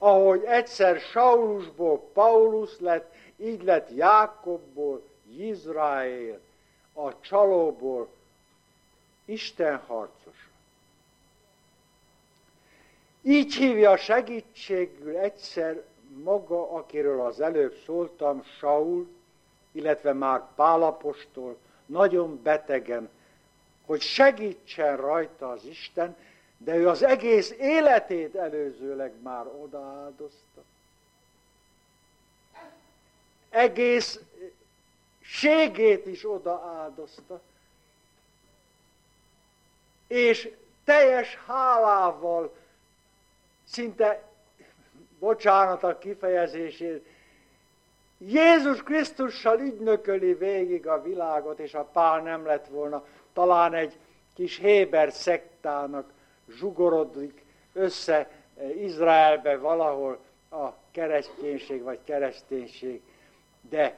Ahogy egyszer Saulusból Paulus lett, így lett Jákobból Izrael, a csalóból Isten harcosa. Így hívja segítségül egyszer maga, akiről az előbb szóltam, Saul, illetve már Pál apostol, nagyon betegen, hogy segítsen rajta az Isten, de ő az egész életét előzőleg már odaáldozta. Egész ségét is odaáldozta. És teljes hálával, szinte, bocsánat a kifejezésért, Jézus Krisztussal ügynököli végig a világot, és a Pál nem lett volna, talán egy kis héber szektának zsugorodik össze Izraelbe valahol a kereszténység vagy kereszténység. De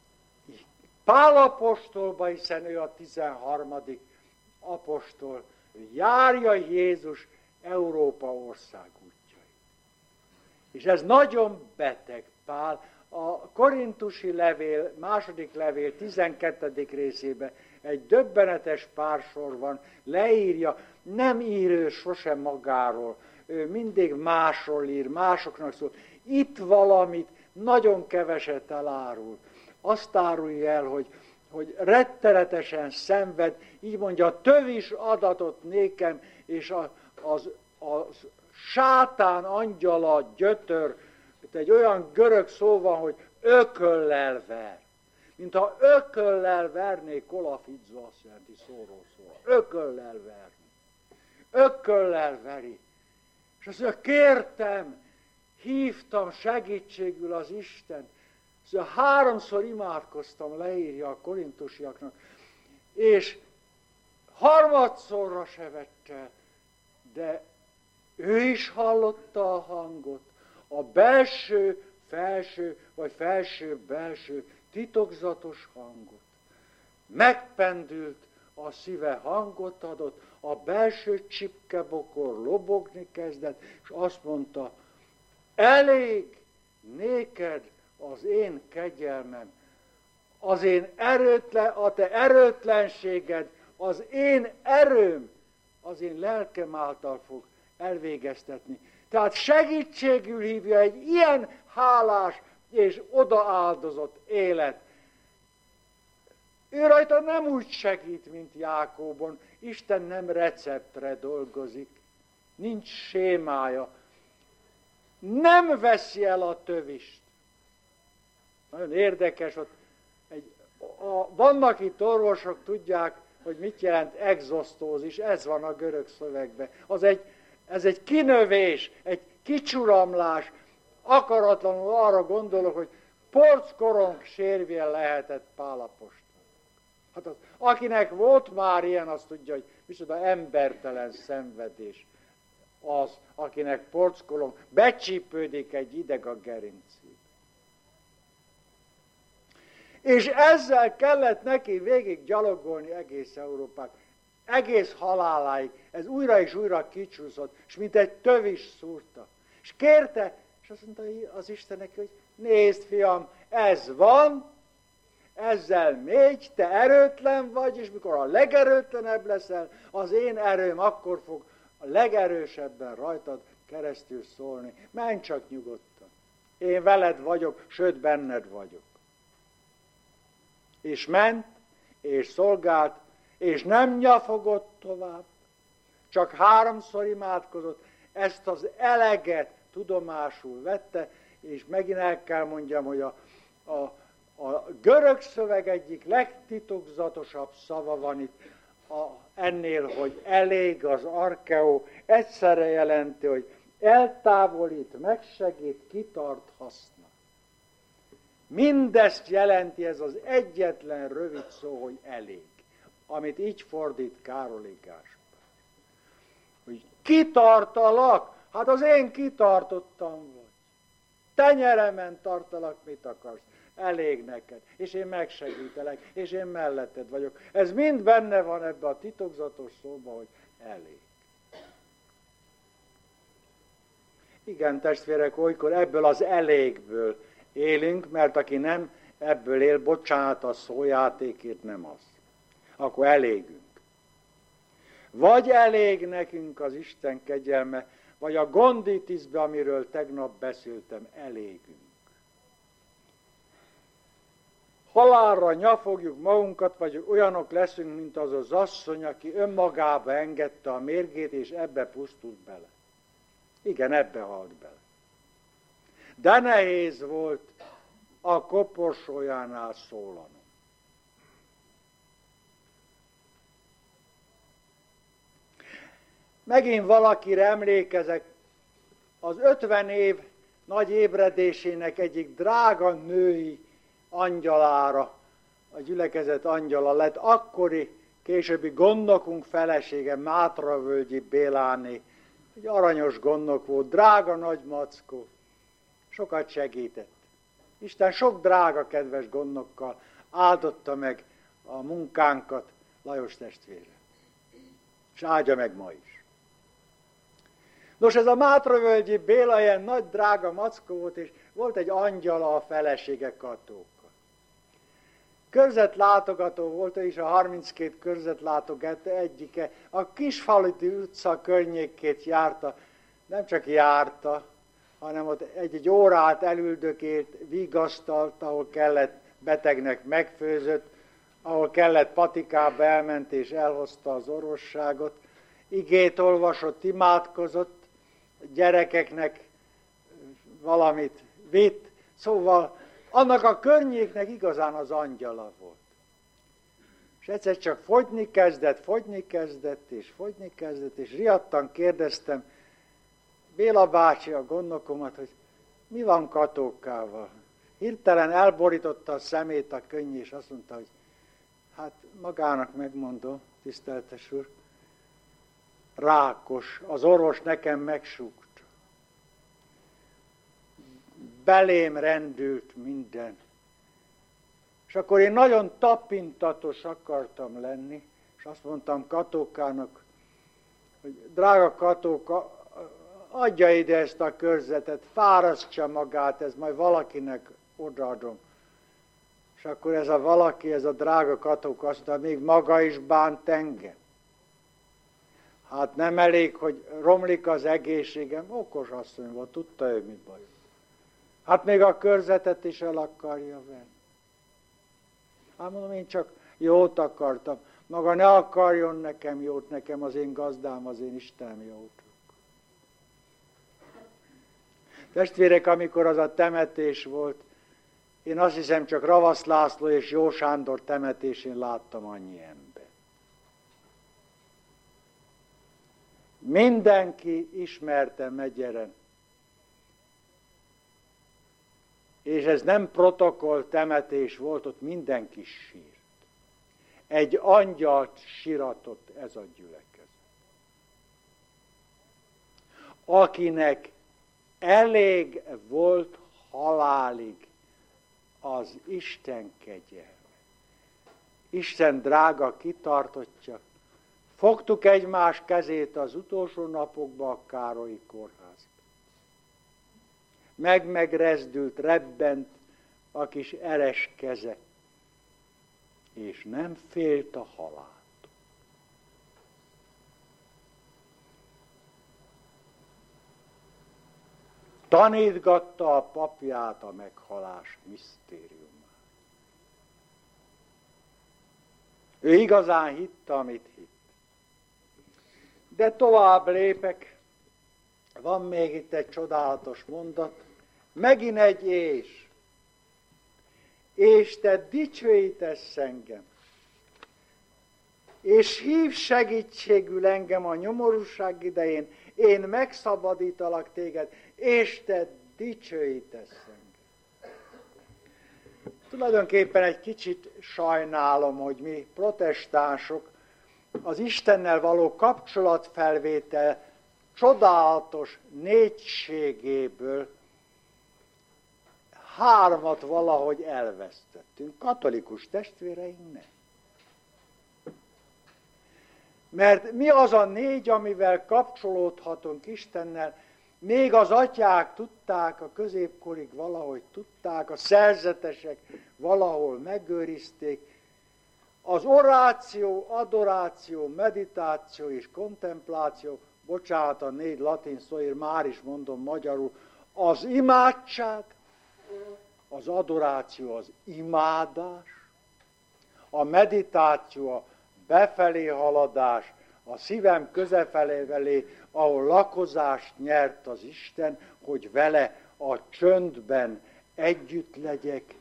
Pál apostolba, hiszen ő a 13. apostol, járja Jézus Európa ország útjait. És ez nagyon beteg Pál. A korintusi levél, második levél 12. részében egy döbbenetes pársor van, leírja, nem ír ő sosem magáról, ő mindig másról ír, másoknak szól. Itt valamit nagyon keveset elárul. Azt árulja el, hogy rettenetesen szenved, így mondja, tövis adatot nékem, és az sátán angyala gyötör, egy olyan görög szó van, hogy ököllel ver. Mintha ököllel verné, kolafidzo azt jelenti szóról szól. Ököllel verni. Ököllel veri. És azt mondja, kértem, hívtam segítségül az Istent. Azt mondja, 3-szor imádkoztam, leírja a korintusiaknak. És 3-szorra se vett el, de ő is hallotta a hangot. A belső, felső, vagy felső-belső titokzatos hangot. Megpendült a szíve, hangot adott, a belső csipkebokor lobogni kezdett, és azt mondta, elég néked az én kegyelmem, az én a te erőtlenséged, az én erőm, az én lelkem által fog elvégeztetni. Tehát segítségül hívja egy ilyen hálás és odaáldozott élet. Ő rajta nem úgy segít, mint Jákóbon. Isten nem receptre dolgozik. Nincs sémája. Nem veszi el a tövist. Nagyon érdekes, vannak itt orvosok, tudják, hogy mit jelent exosztózis, ez van a görög szövegben. Ez egy kinövés, egy kicsuramlás. Akaratlanul arra gondolok, hogy porckorong sérvén lehetett Pál apostol. Hát akinek volt már ilyen, azt tudja, hogy micsoda embertelen szenvedés az, akinek porckorong becsípődik egy ideg a gerincébe. És ezzel kellett neki végig gyalogolni egész Európát. Egész haláláig, ez újra és újra kicsúszott, és mint egy tövis szúrta. És kérte, és azt mondta az Istennek, hogy nézd, fiam, ez van, ezzel mégy, te erőtlen vagy, és mikor a legerőtlenebb leszel, az én erőm akkor fog a legerősebben rajtad keresztül szólni. Menj csak nyugodtan. Én veled vagyok, sőt benned vagyok. És ment, és szolgált, és nem nyafogott tovább, csak 3-szor imádkozott, ezt az eleget tudomásul vette, és megint el kell mondjam, hogy a görög szöveg egyik legtitokzatosabb szava van itt, ennél, hogy elég az arkeó, egyszerre jelenti, hogy eltávolít, megsegít, kitart, használ. Mindezt jelenti ez az egyetlen rövid szó, hogy elég, amit így fordít Károli Gáspár. Hogy kitartalak, hát az én kitartottam vagy. Tenyeremen tartalak, mit akarsz? Elég neked, és én megsegítelek, és én melletted vagyok. Ez mind benne van ebbe a titokzatos szóba, hogy elég. Igen, testvérek, olykor ebből az elégből élünk, mert aki nem ebből él, bocsánat, a szójátékért nem az. Akkor elégünk. Vagy elég nekünk az Isten kegyelme, vagy a gondítiszbe, amiről tegnap beszéltem, elégünk. Halálra nyafogjuk magunkat, vagy olyanok leszünk, mint az az asszony, aki önmagába engedte a mérgét, és ebbe pusztult bele. Igen, ebbe halt bele. De nehéz volt a koporsójánál szólanom. Megint valakire emlékezek, az 50 év nagy ébredésének egyik drága női angyalára, a gyülekezet angyala lett, akkori későbbi gondnokunk felesége, Mátravölgyi Béláné, egy aranyos gondnok volt, drága nagy mackó, sokat segített. Isten sok drága, kedves gondnokkal áldotta meg a munkánkat Lajos testvére. És áldja meg ma is. Nos, ez a Mátravölgyi Béla ilyen nagy drága mackó volt, és volt egy angyala a felesége Katóka. Körzetlátogató volt, és a 32 körzetlátogató egyike. A Kisfaludy utca környékét járta, nem csak járta, hanem ott egy órát elüldökélt, vigasztalt, ahol kellett betegnek megfőzött, ahol kellett patikába elment és elhozta az orvosságot, igét olvasott, imádkozott, gyerekeknek valamit vitt, szóval annak a környéknek igazán az angyala volt. És egyszer csak fogyni kezdett, és riadtan kérdeztem Béla bácsi, a gondnokomat, hogy mi van Katókával. Hirtelen elborította a szemét a könny, és azt mondta, hogy hát magának megmondom, tiszteltes úr, rákos, az orvos nekem megsúgta. Belém rendült minden. És akkor én nagyon tapintatos akartam lenni, és azt mondtam Katókának, hogy drága Katóka, adja ide ezt a körzetet, fárasztsa magát, ez majd valakinek odaadom. És akkor ez a valaki, ez a drága Katóka azt mondta, még maga is bánt engem. Hát nem elég, hogy romlik az egészségem, okos asszony volt, tudta ő, mi baj. Hát még a körzetet is el akarja venni. Hát mondom, én csak jót akartam. Maga ne akarjon nekem jót, nekem az én gazdám, az én Istenem jót. Testvérek, amikor az a temetés volt, én azt hiszem csak Ravasz László és Jó Sándor temetésén láttam annyi ember. Mindenki ismerte Megyeren. És ez nem protokoll temetés volt, ott mindenki sírt. Egy angyalt síratott ez a gyülekezet. Akinek elég volt halálig az Isten kegyelme. Isten drága kitartottja. Fogtuk egymás kezét az utolsó napokban a Károlyi kórházban. Megrezdült, rebbent a kis eres keze, és nem félt a halált. Tanítgatta a papját a meghalás misztériumát. Ő igazán hitte, amit hitt. De tovább lépek, van még itt egy csodálatos mondat, megint egy és te dicsőítesz engem, és hív segítségül engem a nyomorúság idején, én megszabadítalak téged, és te dicsőítesz engem. Tulajdonképpen egy kicsit sajnálom, hogy mi protestánsok az Istennel való kapcsolatfelvétel csodálatos négységéből 3 valahogy elvesztettünk. Katolikus testvéreink nem. Mert mi az a 4, amivel kapcsolódhatunk Istennel? Még az atyák tudták, a középkorig valahogy tudták, a szerzetesek valahol megőrizték. Az oráció, adoráció, meditáció és kontempláció, bocsánat, a 4 latin szóért már is mondom magyarul, az imádság, az adoráció az imádás, a meditáció a befelé haladás, a szívem közefelé, ahol lakozást nyert az Isten, hogy vele a csöndben együtt legyek.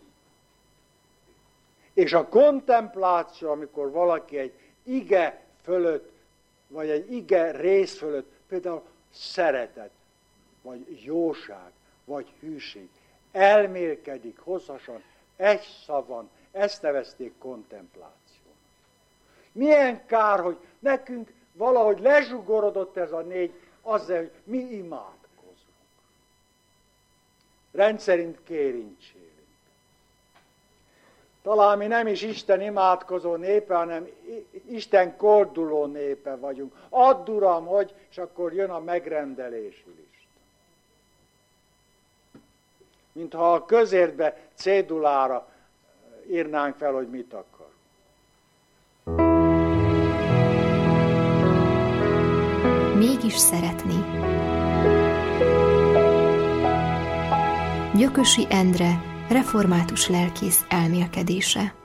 És a kontempláció, amikor valaki egy ige fölött, vagy egy ige rész fölött, például szeretet, vagy jóság, vagy hűség, elmélkedik hosszasan, egy szavon, ezt nevezték kontemplációnak. Milyen kár, hogy nekünk valahogy lezsugorodott ez a 4, azzal, hogy mi imádkozunk. Rendszerint kérincsélünk. Talán mi nem is Isten imádkozó népe, hanem Isten korduló népe vagyunk. Add, Uram, hogy, és akkor jön a megrendelési lista. Mintha a közértbe cédulára írnánk fel, hogy mit akar. Mégis szeretni. Gyökösi Endre, református lelkész elmélkedése.